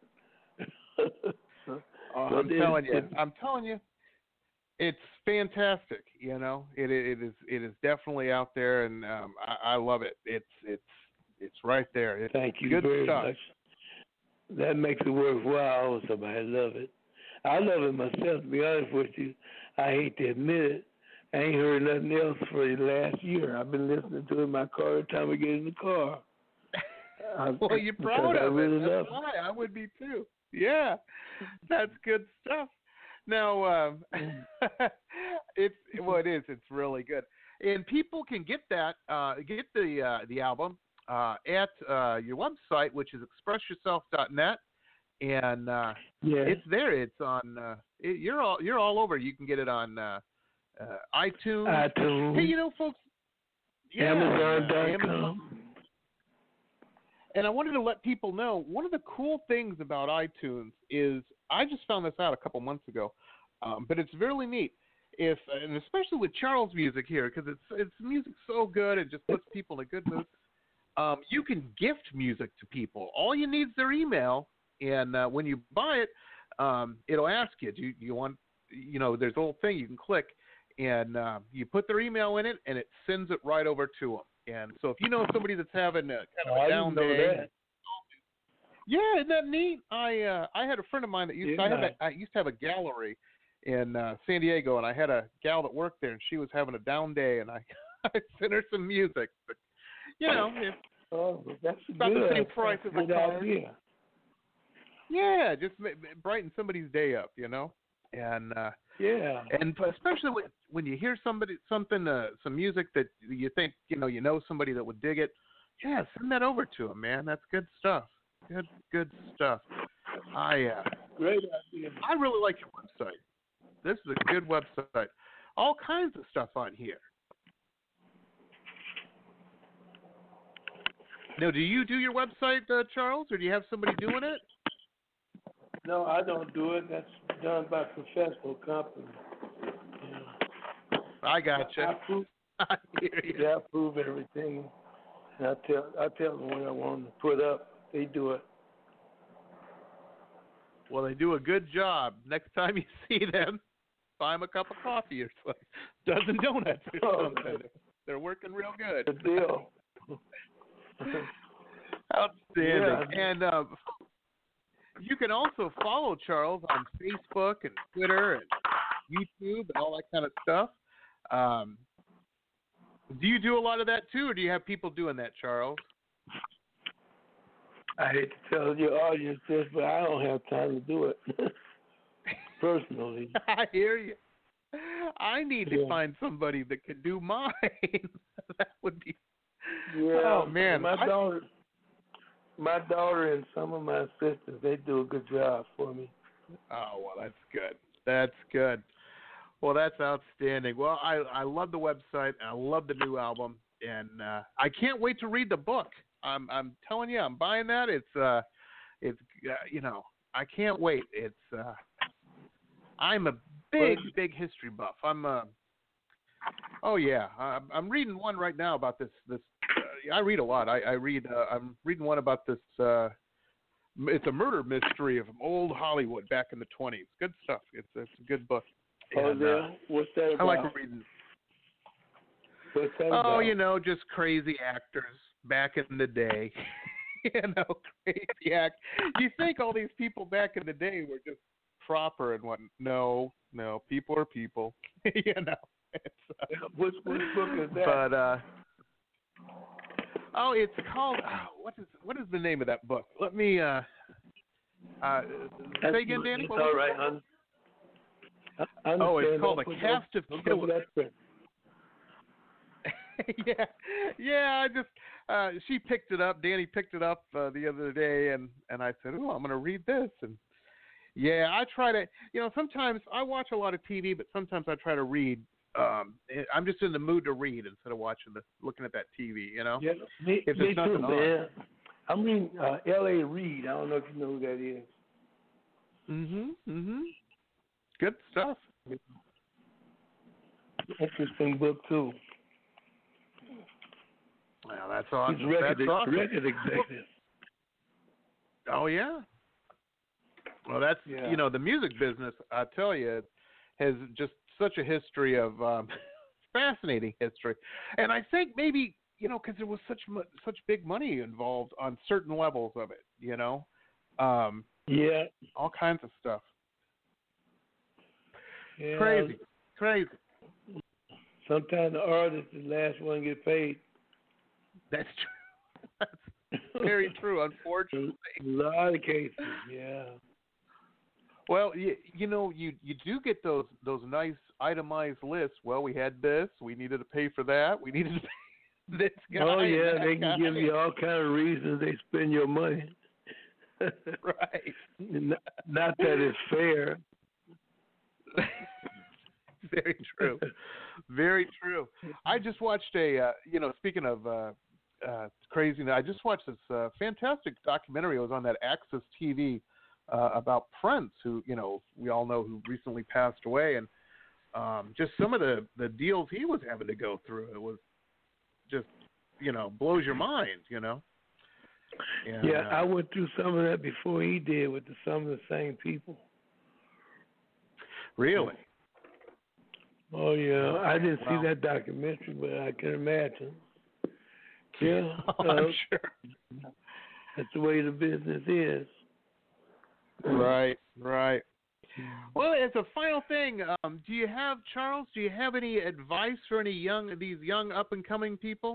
C: Oh,
D: But
C: I'm
D: it-
C: telling you,
D: it-
C: I'm telling you, it's fantastic. You know, it it is it is definitely out there, and um, I, I love it. It's it's it's right there. It's
D: Thank you
C: good
D: very
C: stuff.
D: much. That makes it worthwhile when somebody love it. I love it myself, to be honest with you. I hate to admit it. I ain't heard nothing else for the last year. I've been listening to it in my car every time I get in the car. I,
C: Well, you're proud
D: because I
C: of
D: really
C: it.
D: love
C: That's why I would be too. Yeah, that's good stuff. Now, um, it's well, it is. It's really good, and people can get that, uh, get the uh, the album uh, at uh, your website, which is express yourself dot net, and uh,
D: Yeah.
C: it's there. It's on. Uh, it, you're all you're all over. You can get it on uh, uh, iTunes.
D: iTunes.
C: Hey, you know, folks. Yeah,
D: Amazon dot
C: Amazon.
D: com.
C: And I wanted to let people know, one of the cool things about iTunes is, I just found this out a couple months ago, um, but it's really neat. If and especially with Charles' music here, because it's it's music so good, it just puts people in a good mood. Um, you can gift music to people. All you need is their email, and uh, when you buy it, um, it'll ask you, do you, do you want, you know, there's a little thing you can click, and uh, you put their email in it, and it sends it right over to them. And so if you know somebody that's having a kind of
D: Oh,
C: a
D: I
C: down
D: didn't know
C: day,
D: that.
C: yeah, isn't that neat? I uh, I had a friend of mine that used
D: Yeah.
C: I, had a, I used to have a gallery in uh, San Diego, and I had a gal that worked there, and she was having a down day, and I, I sent her some music. But you know, if,
D: Oh, that's
C: it's about
D: good.
C: the same price as
D: That's
C: a
D: a
C: car.
D: good idea.
C: Yeah, just ma- brighten somebody's day up, you know, and uh,
D: Yeah.
C: and especially when when you hear somebody something uh, some music that you think you know you know somebody that would dig it, yeah, send that over to them, man. That's good stuff. Good good stuff. I uh,
D: Great idea.
C: I really like your website. This is a good website. all kinds of stuff on here. Now, do you do your website, uh, Charles, or do you have somebody doing it?
D: No, I don't do it. That's done by professional companies. Yeah.
C: I gotcha.
D: I approve,
C: I hear you.
D: yeah, I approve everything. And I tell I tell them what I want to put up. They do it.
C: Well, they do a good job. Next time you see them, buy them a cup of coffee or a dozen donuts or
D: Oh,
C: something. They're working real good.
D: Good deal.
C: Outstanding.
D: Yeah.
C: And uh, you can also follow Charles on Facebook and Twitter and YouTube and all that kind of stuff. Um, do you do a lot of that too, or do you have people doing that, Charles?
D: I hate to tell your audience this, but I don't have time to do it personally.
C: I hear you. I need to
D: Yeah.
C: find somebody that could do mine. That would be.
D: Yeah.
C: Oh man,
D: my
C: I-
D: daughter, my daughter, and some of my sisters, they do a good job for me.
C: Oh, well, that's good. That's good. Well, that's outstanding. Well, I I love the website. I love the new album, and uh, I can't wait to read the book. I'm I'm telling you, I'm buying that. It's uh, it's uh, you know, I can't wait. It's uh, I'm a big big history buff. I'm uh, oh yeah, I'm, I'm reading one right now about this this. Uh, I read a lot. I, I read. Uh, I'm reading one about this. Uh, it's a murder mystery of old Hollywood back in the twenties. Good stuff. It's it's a good book.
D: Oh,
C: And,
D: yeah.
C: uh,
D: What's that about?
C: I like reading.
D: What's that
C: Oh,
D: about?
C: you know, just crazy actors back in the day. you know, crazy act. You think all these people back in the day were just proper and what? No, no. People are people. you know. It's, uh,
D: which, which book is that?
C: But uh, oh, it's called. Oh, what is what is the name of that book? Let me. Uh, uh,
D: That's,
C: say again, Danny.
D: It's
C: What
D: all
C: was
D: right,
C: it?
D: hon. I
C: Oh, it's
D: understand.
C: called
D: Don't
C: A
D: put-
C: Cast of
D: don't- don't put
C: Killers.
D: that print.
C: yeah, yeah. I just uh, she picked it up. Danny picked it up uh, the other day, and and I said, "Oh, I'm going to read this." And yeah, I try to. You know, sometimes I watch a lot of T V, but sometimes I try to read. Um, I'm just in the mood to read instead of watching the looking at that T V. You know,
D: Yeah, me,
C: if
D: me
C: there's nothing
D: too,
C: on.
D: man. I'm reading uh, L A. Reid. I don't know if you know who that is.
C: Mhm, mhm. Good stuff.
D: Interesting book too.
C: Well, that's awesome.
D: He's record,
C: that's awesome.
D: record executive.
C: Oh yeah. Well, that's
D: Yeah.
C: you know the music business. I tell you, has just such a history of um, fascinating history, and I think maybe you know because there was such mu- such big money involved on certain levels of it. You know, um,
D: Yeah.
C: all kinds of stuff.
D: Yeah.
C: Crazy, crazy.
D: Sometimes the artist is the last one to get paid.
C: That's true. That's very true. Unfortunately,
D: A lot of cases. Yeah.
C: Well, you, you know, you you do get those those nice itemized lists. Well, we had this. We needed to pay for that. We needed to pay this guy.
D: Oh
C: and
D: yeah,
C: that
D: they
C: guy.
D: can give you all kind of reasons they spend your money.
C: Right.
D: Not, not that it's fair.
C: Very true. Very true. I just watched a, uh, you know, speaking of uh, uh, crazy, I just watched this uh, fantastic documentary. It was on that Access T V uh, about Prince, who, you know, we all know who recently passed away, and um, just some of the, the deals he was having to go through. It was just, you know, blows your mind, you know. And,
D: Yeah,
C: uh,
D: I went through some of that before he did with the, some of the same people.
C: Really?
D: Oh yeah, I didn't
C: Wow.
D: see that documentary, but I can imagine. Yeah,
C: I'm
D: uh,
C: sure.
D: that's the way the business is.
C: Right, right. Well, as a final thing, um, do you have, Charles, do you have any advice for any young, these young up-and-coming people?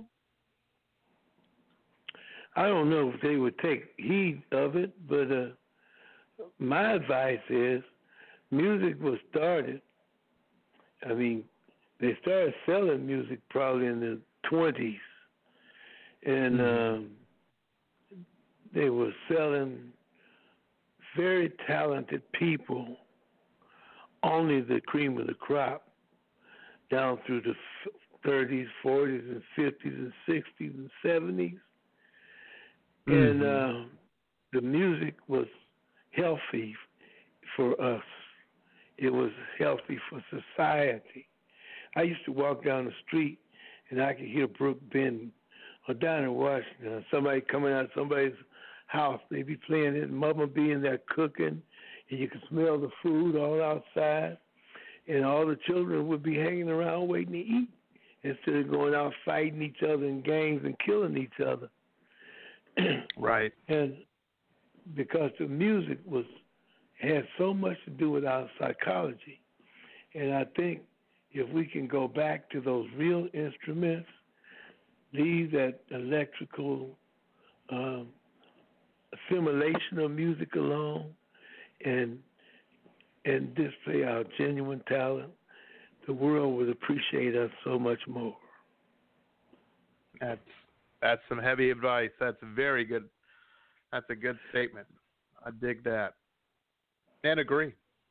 D: I don't know if they would take heed of it, but uh, my advice is music was started. I mean, they started selling music probably in the twenties, and
C: Mhm.
D: um, they were selling very talented people, only the cream of the crop. down through the thirties, forties, and fifties, and sixties, and seventies. Mm-hmm. And uh, the music was healthy for us. It was healthy for society. I used to walk down the street, and I could hear Brooke Benton, or down in Washington, somebody coming out of somebody's house. They'd be playing it, and Mama be in there cooking, and you could smell the food all outside, and all the children would be hanging around waiting to eat instead of going out fighting each other in gangs and killing each other.
C: Right.
D: And because the music was had so much to do with our psychology, and I think if we can go back to those real instruments, leave that electrical um, assimilation of music alone, and and display our genuine talent, the world would appreciate us so much more.
C: That's that's some heavy advice. That's very good. That's a good statement. I dig that. And agree.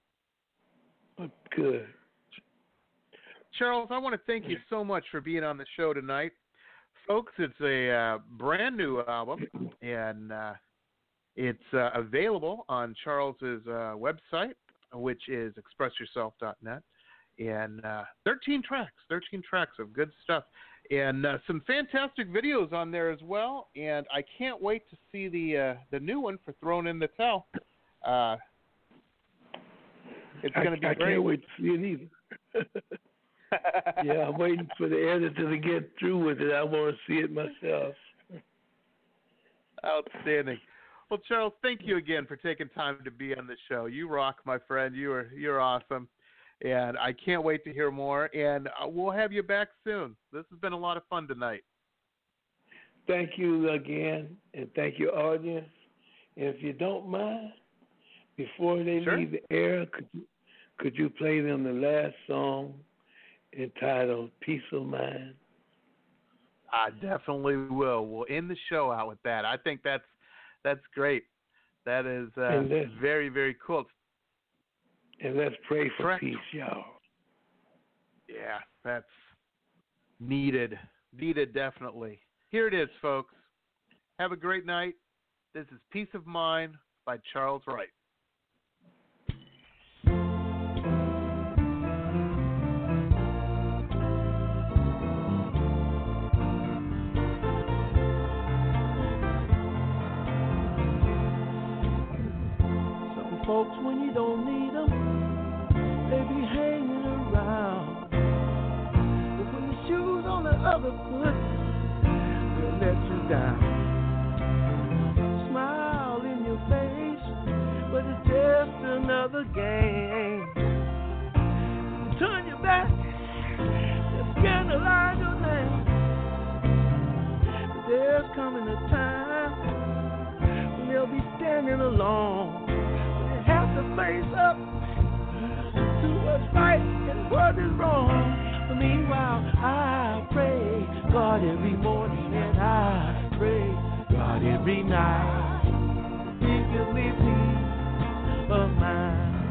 D: Good.
C: Charles, I want to thank you so much for being on the show tonight. Folks, it's a uh, brand new album, and uh, it's uh, available on Charles's uh, website, which is express yourself dot net, and uh, thirteen tracks, thirteen tracks of good stuff, and uh, some fantastic videos on there as well. And I can't wait to see the uh, the new one for Thrown in the Towel. Uh, it's going to be
D: I, I
C: great.
D: I can't wait to see it either. Yeah, I'm waiting for the editor to get through with it. I want to see it myself.
C: Outstanding. Well, Charles, thank you again for taking time to be on the show. You rock, my friend. You are you're awesome, and I can't wait to hear more. And we'll have you back soon. This has been a lot of fun tonight.
D: Thank you again, and thank your audience. And if you don't mind, before they
C: sure.
D: leave the air, could you, could you play them the last song entitled Peace of Mind?
C: I definitely will. We'll end the show out with that. I think that's that's great. That is uh, very, very cool.
D: And let's pray for
C: Correct.
D: peace, y'all.
C: Yeah, that's needed. Needed, definitely. Here it is, folks. Have a great night. This is Peace of Mind by Charles Wright.
J: Folks, when you don't need them, they be hanging around. But when the shoe's on the other foot, they'll let you down. Smile in your face, but it's just another game. Turn your back, they'll scandalize your name. But there's coming a time when they'll be standing alone. Have to face up to what's right and what is wrong. But meanwhile, I pray God every morning, and I pray God every night. He gives me peace of mind.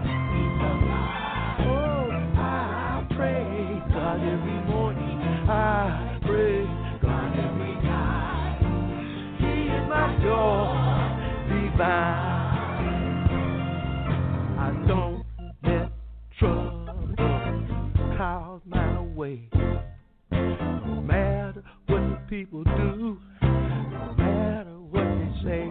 J: Oh, I pray God every morning. I pray God every night. He is my joy divine. Don't let trouble cloud my way. No matter what the people do, no matter what they say.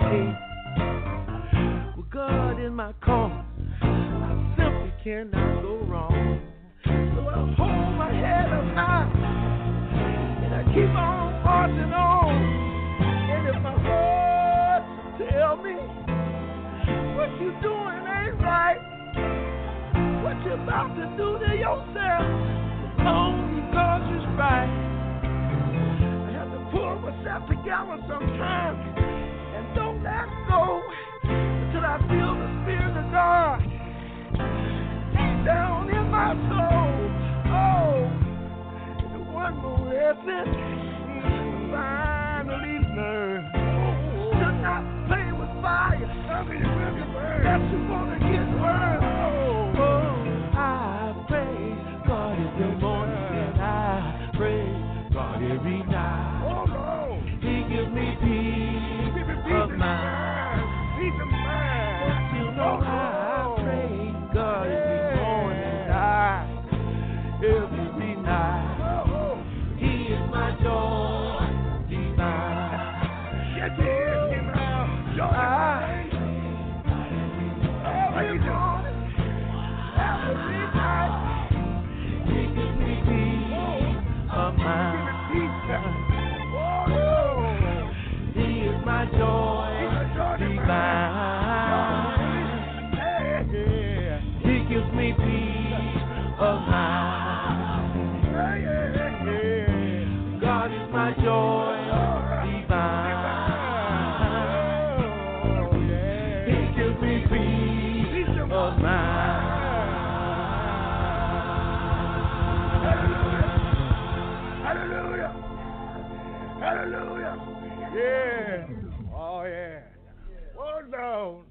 J: With God in my corner, I simply cannot go wrong. So I hold my head up high, and I keep on marching on. And if my heart tell me what you doing ain't right, what you about to do to yourself, only because it's right. I have to pull myself together sometimes and don't let go until I feel the Spirit of God deep down in my soul. Oh, and one more lesson finally learned. Should not play with fire. I mean, that you wanna get burned. Oh, oh, I pray God every morning. every night. Oh, no. He gives me peace, peace of mind. Peace of mind. But you know oh, how I pray God every morning and night, every night. Oh, He is my joy divine. Yes, He is my joy divine. Every morning, every night. He gives me peace of mind. He is my joy divine. He gives me peace of mind. God is my joy divine. He gives me peace of mind. Hallelujah. Hallelujah. Yeah. Oh, yeah. Hold down.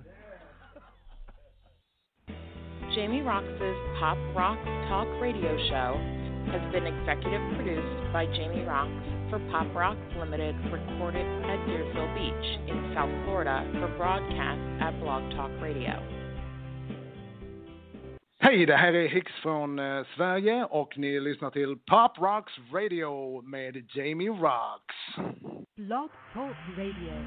G: Jamie Roxx's Pop Rock Talk Radio Show has been executive produced by Jamie Roxx for Pop Rocks Limited, recorded at Deerfield Beach in South Florida for broadcast at Blog Talk Radio.
K: Hej, det här är Hicks från eh, Sverige och ni lyssnar till Pop Rocks Radio med Jamie Roxx.
L: Blog Talk Radio.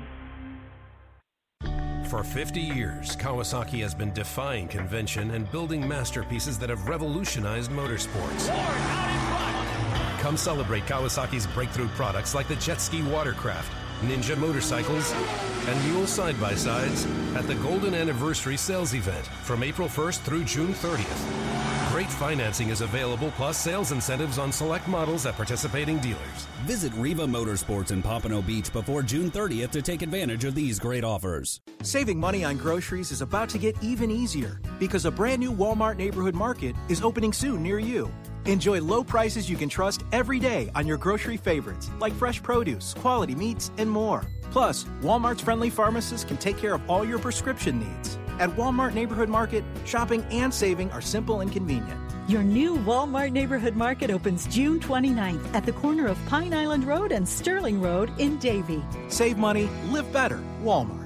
M: For fifty years, Kawasaki has been defying convention and building masterpieces that have revolutionized motorsports. Come celebrate Kawasaki's breakthrough products like the jet ski watercraft, Ninja motorcycles, and Mule side-by-sides at the Golden Anniversary Sales Event from April first through June thirtieth. Great financing is available, plus sales incentives on select models at participating dealers.
N: Visit Riva Motorsports in Pompano Beach before June thirtieth to take advantage of these great offers.
O: Saving money on groceries is about to get even easier because a brand new Walmart Neighborhood Market is opening soon near you. Enjoy low prices you can trust every day on your grocery favorites like fresh produce, quality meats, and more. Plus, Walmart's friendly pharmacists can take care of all your prescription needs. At Walmart Neighborhood Market, shopping and saving are simple and convenient.
L: Your new Walmart Neighborhood Market opens June twenty-ninth at the corner of Pine Island Road and Sterling Road in Davie.
O: Save money, live better, Walmart.